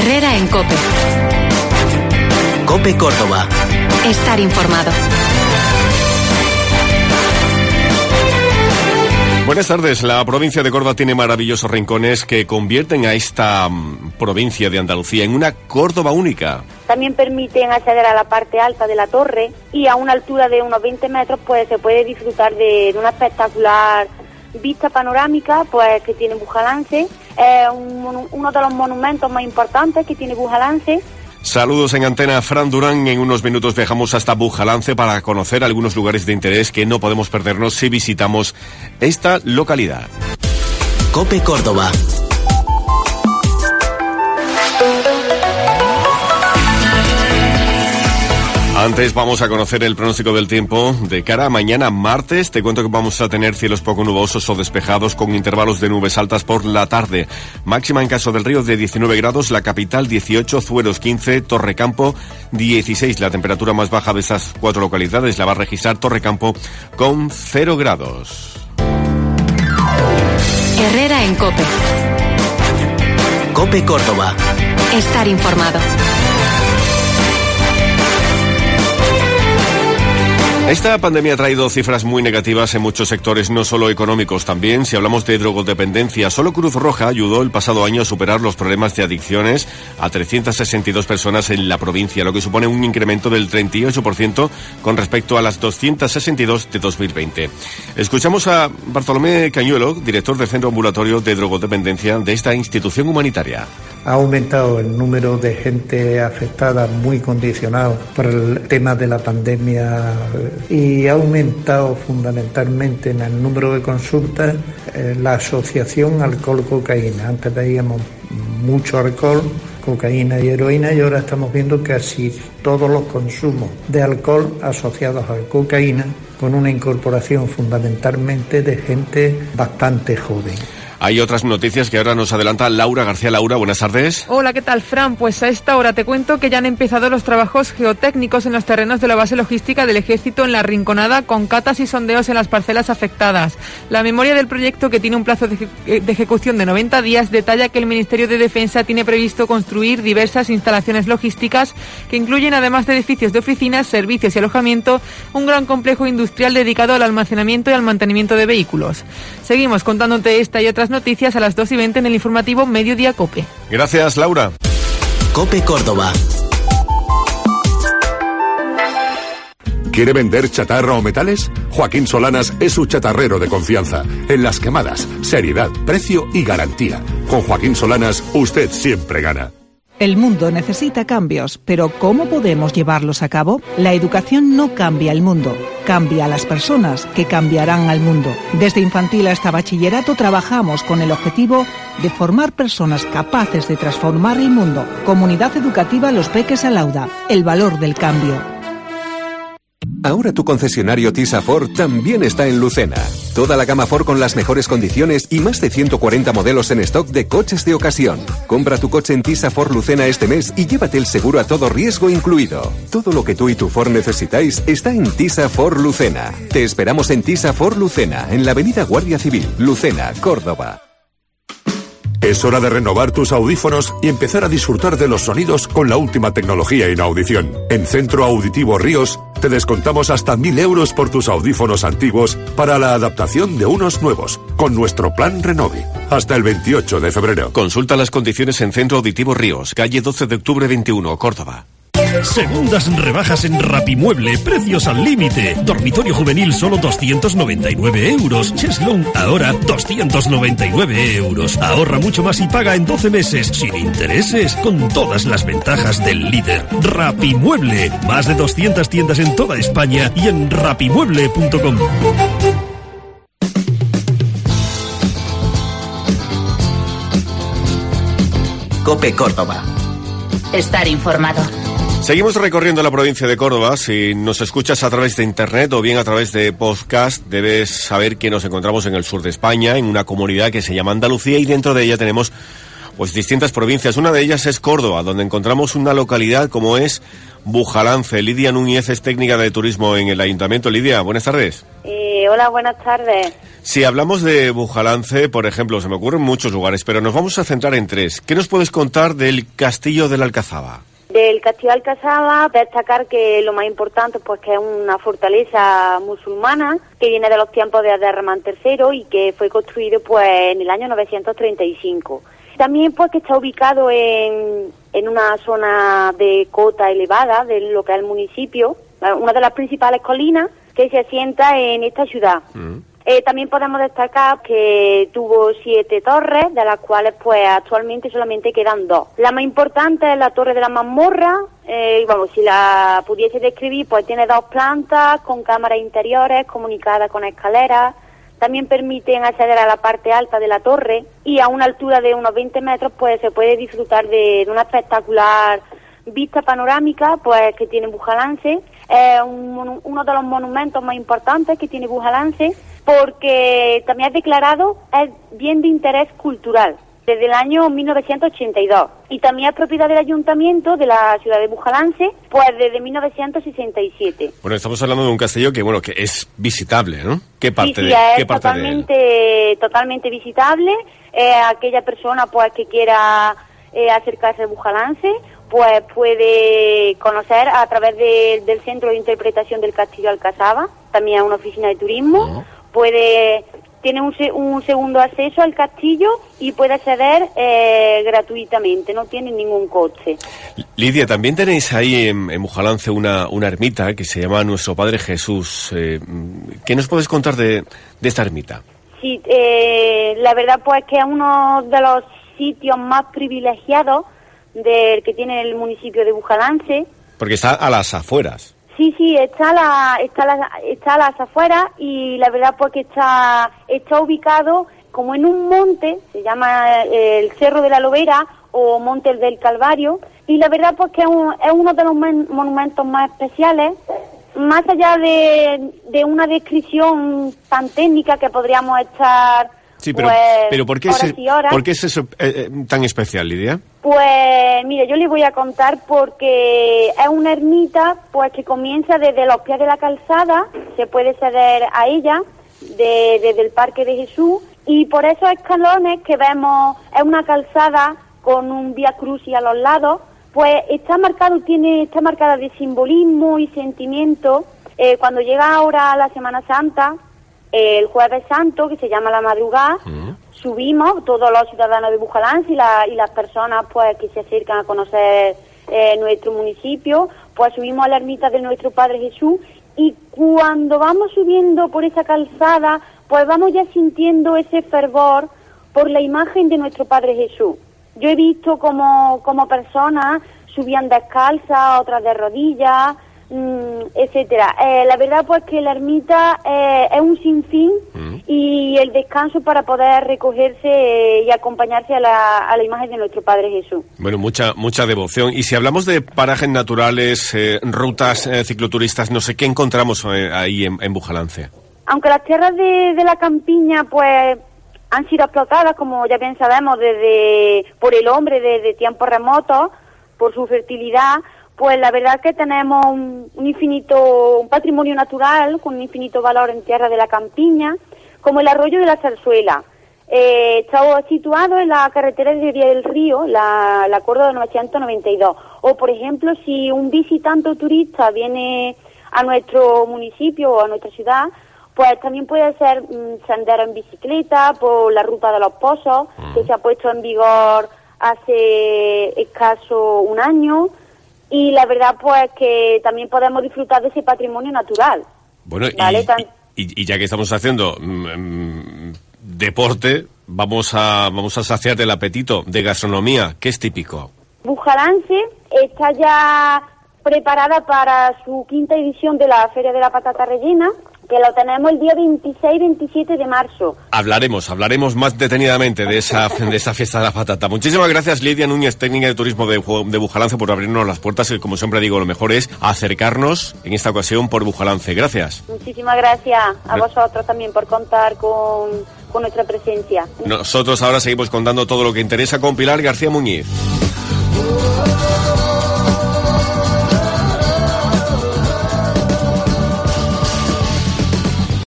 Herrera en COPE. COPE Córdoba. Estar informado. Buenas tardes. La provincia de Córdoba tiene maravillosos rincones que convierten a esta provincia de Andalucía en una Córdoba única. También permiten acceder a la parte alta de la torre y a una altura de unos 20 metros pues se puede disfrutar de una espectacular vista panorámica pues que tiene Bujalance, uno de los monumentos más importantes que tiene Bujalance. Saludos en antena, Fran Durán. En unos minutos viajamos hasta Bujalance para conocer algunos lugares de interés que no podemos perdernos si visitamos esta localidad. COPE Córdoba. Antes vamos a conocer el pronóstico del tiempo de cara a mañana martes. Te cuento que vamos a tener cielos poco nubosos o despejados con intervalos de nubes altas por la tarde. Máxima en Caso del Río de 19 grados, la capital 18, Zueros 15, Torrecampo 16. La temperatura más baja de estas cuatro localidades la va a registrar Torrecampo con 0 grados. Herrera en COPE. COPE Córdoba. Estar informado. Esta pandemia ha traído cifras muy negativas en muchos sectores, no solo económicos, también si hablamos de drogodependencia. Solo Cruz Roja ayudó el pasado año a superar los problemas de adicciones a 362 personas en la provincia, lo que supone un incremento del 38% con respecto a las 262 de 2020. Escuchamos a Bartolomé Cañuelo, director del Centro Ambulatorio de Drogodependencia de esta institución humanitaria. Ha aumentado el número de gente afectada muy condicionado por el tema de la pandemia y ha aumentado fundamentalmente en el número de consultas la asociación alcohol-cocaína. Antes veíamos mucho alcohol, cocaína y heroína y ahora estamos viendo casi todos los consumos de alcohol asociados a cocaína con una incorporación fundamentalmente de gente bastante joven. Hay otras noticias que ahora nos adelanta Laura García. Laura, buenas tardes. Hola, ¿qué tal, Fran? Pues a esta hora te cuento que ya han empezado los trabajos geotécnicos en los terrenos de la base logística del Ejército en La Rinconada, con catas y sondeos en las parcelas afectadas. La memoria del proyecto, que tiene un plazo de ejecución de 90 días, detalla que el Ministerio de Defensa tiene previsto construir diversas instalaciones logísticas que incluyen, además de edificios de oficinas, servicios y alojamiento, un gran complejo industrial dedicado al almacenamiento y al mantenimiento de vehículos. Seguimos contándote esta y otras noticias a las 2:20 en el informativo Mediodía COPE. Gracias, Laura. COPE Córdoba. ¿Quiere vender chatarra o metales? Joaquín Solanas es su chatarrero de confianza. En las quemadas, seriedad, precio y garantía. Con Joaquín Solanas, usted siempre gana. El mundo necesita cambios, pero ¿cómo podemos llevarlos a cabo? La educación no cambia el mundo, cambia a las personas que cambiarán al mundo. Desde infantil hasta bachillerato trabajamos con el objetivo de formar personas capaces de transformar el mundo. Comunidad Educativa Los Peques Alauda, el valor del cambio. Ahora tu concesionario Tisa Ford también está en Lucena. Toda la gama Ford con las mejores condiciones y más de 140 modelos en stock de coches de ocasión. Compra tu coche en Tisa Ford Lucena este mes y llévate el seguro a todo riesgo incluido. Todo lo que tú y tu Ford necesitáis está en Tisa Ford Lucena. Te esperamos en Tisa Ford Lucena, en la avenida Guardia Civil, Lucena, Córdoba. Es hora de renovar tus audífonos y empezar a disfrutar de los sonidos con la última tecnología en audición. En Centro Auditivo Ríos te descontamos hasta 1.000 euros por tus audífonos antiguos para la adaptación de unos nuevos, con nuestro plan Renove. Hasta el 28 de febrero. Consulta las condiciones en Centro Auditivo Ríos, calle 12 de octubre 21, Córdoba. Segundas rebajas en Rapimueble, precios al límite. Dormitorio juvenil solo 299 euros. Cheslong ahora 299 euros. Ahorra mucho más y paga en 12 meses sin intereses, con todas las ventajas del líder. Rapimueble, más de 200 tiendas en toda España y en rapimueble.com. COPE Córdoba. Estar informado. Seguimos recorriendo la provincia de Córdoba. Si nos escuchas a través de internet o bien a través de podcast, debes saber que nos encontramos en el sur de España, en una comunidad que se llama Andalucía, y dentro de ella tenemos pues distintas provincias. Una de ellas es Córdoba, donde encontramos una localidad como es Bujalance. Lidia Núñez es técnica de turismo en el ayuntamiento. Lidia, buenas tardes. Hola, buenas tardes. Si hablamos de Bujalance, por ejemplo, se me ocurren muchos lugares, pero nos vamos a centrar en 3. ¿Qué nos puedes contar del Castillo de la Alcazaba? Del Castillo de Alcazaba, destacar que lo más importante pues que es una fortaleza musulmana que viene de los tiempos de Abderramán III y que fue construido pues en el año 935. También pues que está ubicado en una zona de cota elevada de lo que es el municipio, una de las principales colinas que se asienta en esta ciudad. También podemos destacar que tuvo 7 torres, de las cuales pues actualmente solamente quedan 2. La más importante es la Torre de la Mazmorra, si la pudiese describir, pues tiene 2 plantas con cámaras interiores comunicadas con escaleras. También permiten acceder a la parte alta de la torre y a una altura de unos 20 metros pues se puede disfrutar de una espectacular vista panorámica pues que tiene Bujalance. Es uno de los monumentos más importantes que tiene Bujalance, porque también es declarado es bien de interés cultural desde el año 1982 y también es propiedad del ayuntamiento de la ciudad de Bujalance pues desde 1967. Bueno, estamos hablando de un castillo que es visitable, ¿no? ¿Qué parte sí, de es qué parte totalmente visitable. Aquella persona pues que quiera acercarse a Bujalance pues puede conocer a través del Centro de Interpretación del Castillo de Alcazaba, también es una oficina de turismo. Tiene un segundo acceso al castillo y puede acceder gratuitamente, no tiene ningún coste. Lidia, también tenéis ahí en Bujalance una ermita que se llama Nuestro Padre Jesús. ¿Qué nos puedes contar de esta ermita? Sí, la verdad pues que es uno de los sitios más privilegiados del que tiene el municipio de Bujalance. Porque está a las afueras. Sí, está a las afueras y la verdad pues que está ubicado como en un monte, se llama el Cerro de la Lobera o Monte del Calvario, y la verdad pues que es uno de los monumentos más especiales, más allá de una descripción tan técnica que podríamos estar... Sí, pero ¿por qué es eso tan especial, Lidia? Pues mire, yo les voy a contar porque es una ermita pues que comienza desde los pies de la calzada, se puede acceder a ella desde el Parque de Jesús, y por esos escalones que vemos es una calzada con un vía crucis a los lados, pues está marcada de simbolismo y sentimiento. Cuando llega ahora la Semana Santa, el Jueves Santo, que se llama la madrugada, subimos todos los ciudadanos de Bujalance y las personas pues que se acercan a conocer nuestro municipio, pues subimos a la ermita de Nuestro Padre Jesús, y cuando vamos subiendo por esa calzada, pues vamos ya sintiendo ese fervor por la imagen de Nuestro Padre Jesús. Yo he visto como personas subían descalzas, otras de rodillas, etcétera. La verdad pues que la ermita es un sinfín y el descanso para poder recogerse y acompañarse a la imagen de Nuestro Padre Jesús. Bueno, mucha devoción. Y si hablamos de parajes naturales, rutas cicloturistas, no sé, ¿qué encontramos ahí en Bujalance? Aunque las tierras de la campiña pues han sido explotadas, como ya bien sabemos, por el hombre desde tiempos remotos, por su fertilidad, pues la verdad es que tenemos un patrimonio natural con un infinito valor en tierra de la campiña, como el arroyo de la Zarzuela. Está situado en la carretera de Vía del Río, la Córdoba 992. O, por ejemplo, si un visitante o turista viene a nuestro municipio o a nuestra ciudad, pues también puede hacer sendero en bicicleta por la Ruta de los Pozos, que se ha puesto en vigor hace escaso un año. Y la verdad pues que también podemos disfrutar de ese patrimonio natural. Bueno, ¿vale? y ya que estamos haciendo deporte, vamos a saciar el apetito de gastronomía. ¿Qué es típico? Bujalance está ya preparada para su 5ª edición de la Feria de la Patata Rellena, que lo tenemos el día 26-27 de marzo. Hablaremos más detenidamente de esa fiesta de la patata. Muchísimas gracias, Lidia Núñez, técnica de turismo de Bujalance, por abrirnos las puertas. Y como siempre digo, lo mejor es acercarnos en esta ocasión por Bujalance. Gracias. Muchísimas gracias a vosotros también por contar con nuestra presencia. Nosotros ahora seguimos contando todo lo que interesa con Pilar García Muñiz.